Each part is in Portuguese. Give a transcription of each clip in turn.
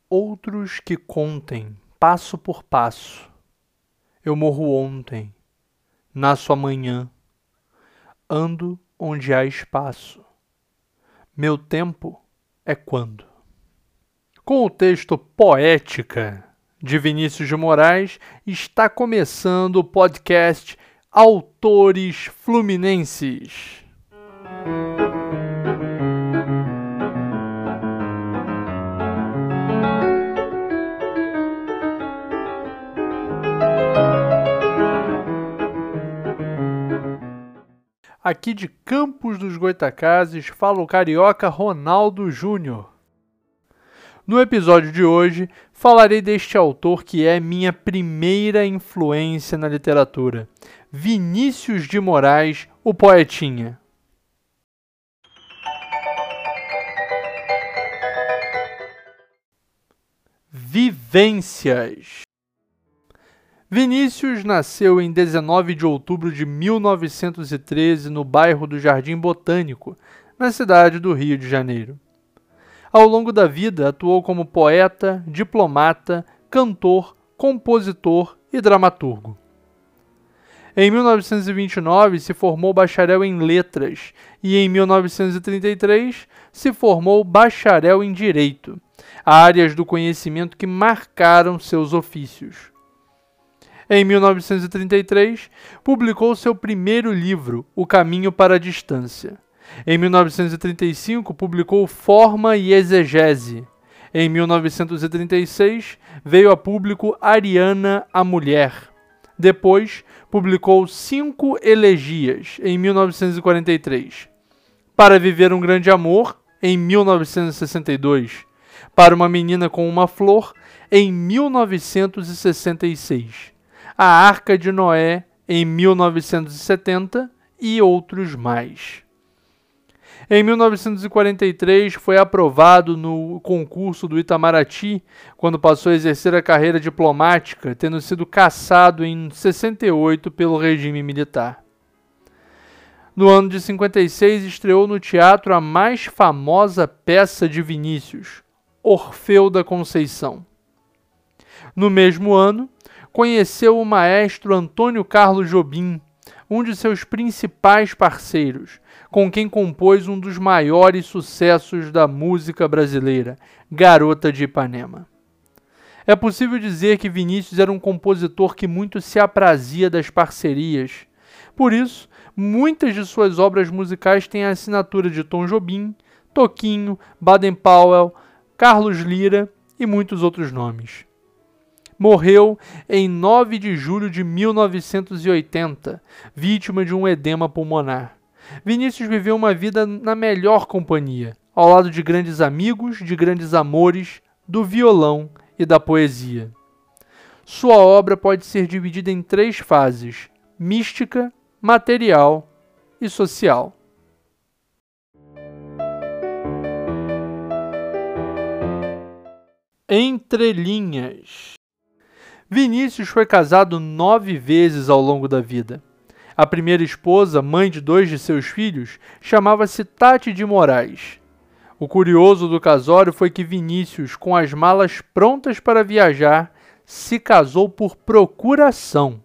outros que contem, passo por passo. Eu morro ontem, nasço amanhã, ando onde há espaço. Meu tempo é quando. Com o texto Poética, de Vinícius de Moraes, está começando o podcast Autores Fluminenses. Aqui de Campos dos Goytacazes fala o carioca Ronaldo Júnior. No episódio de hoje, falarei deste autor que é minha primeira influência na literatura, Vinícius de Moraes, o Poetinha. Vivências. Vinícius nasceu em 19 de outubro de 1913 no bairro do Jardim Botânico, na cidade do Rio de Janeiro. Ao longo da vida, atuou como poeta, diplomata, cantor, compositor e dramaturgo. Em 1929, se formou bacharel em letras e, em 1933, se formou bacharel em direito, áreas do conhecimento que marcaram seus ofícios. Em 1933, publicou seu primeiro livro, O Caminho para a Distância. Em 1935, publicou Forma e Exegese. Em 1936, veio a público Ariana, a Mulher. Depois, publicou 5 elegias, em 1943. Para Viver um Grande Amor, em 1962. Para uma Menina com uma Flor, em 1966. A Arca de Noé, em 1970, e outros mais. Em 1943, foi aprovado no concurso do Itamaraty, quando passou a exercer a carreira diplomática, tendo sido cassado em 68 pelo regime militar. No ano de 56, estreou no teatro a mais famosa peça de Vinícius, Orfeu da Conceição. No mesmo ano, conheceu o maestro Antônio Carlos Jobim, um de seus principais parceiros, com quem compôs um dos maiores sucessos da música brasileira, Garota de Ipanema. É possível dizer que Vinícius era um compositor que muito se aprazia das parcerias. Por isso, muitas de suas obras musicais têm a assinatura de Tom Jobim, Toquinho, Baden-Powell, Carlos Lira e muitos outros nomes. Morreu em 9 de julho de 1980, vítima de um edema pulmonar. Vinícius viveu uma vida na melhor companhia, ao lado de grandes amigos, de grandes amores, do violão e da poesia. Sua obra pode ser dividida em 3 fases: mística, material e social. Entre linhas. Vinícius foi casado 9 vezes ao longo da vida. A primeira esposa, mãe de 2 de seus filhos, chamava-se Tati de Moraes. O curioso do casório foi que Vinícius, com as malas prontas para viajar, se casou por procuração.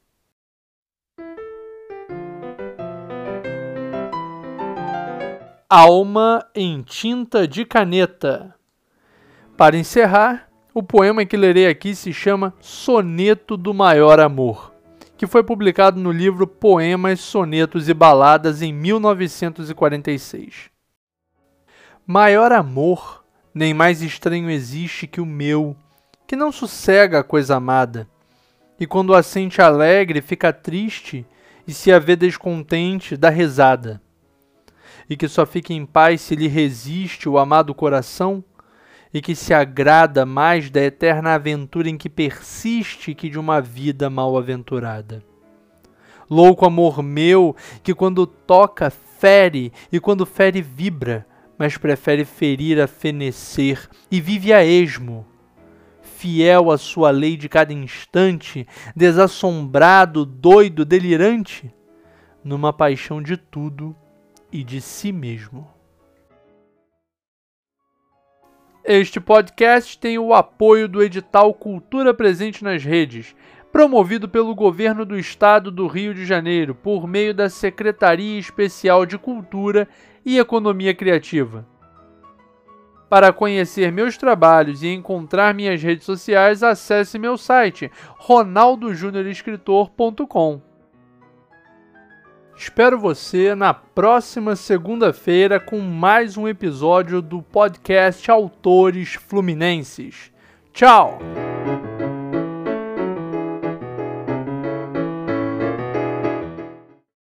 Alma em tinta de caneta. Para encerrar, o poema que lerei aqui se chama Soneto do Maior Amor, que foi publicado no livro Poemas, Sonetos e Baladas em 1946. Maior amor, nem mais estranho existe que o meu, que não sossega a coisa amada, e quando a sente alegre fica triste, e se a vê descontente dá risada, e que só fica em paz se lhe resiste o amado coração, e que se agrada mais da eterna aventura em que persiste que de uma vida mal-aventurada. Louco amor meu, que quando toca fere, e quando fere vibra, mas prefere ferir a fenecer, e vive a esmo, fiel à sua lei de cada instante, desassombrado, doido, delirante, numa paixão de tudo e de si mesmo. Este podcast tem o apoio do edital Cultura Presente nas Redes, promovido pelo Governo do Estado do Rio de Janeiro, por meio da Secretaria Especial de Cultura e Economia Criativa. Para conhecer meus trabalhos e encontrar minhas redes sociais, acesse meu site ronaldojuniorescritor.com. Espero você na próxima segunda-feira com mais um episódio do podcast Autores Fluminenses. Tchau!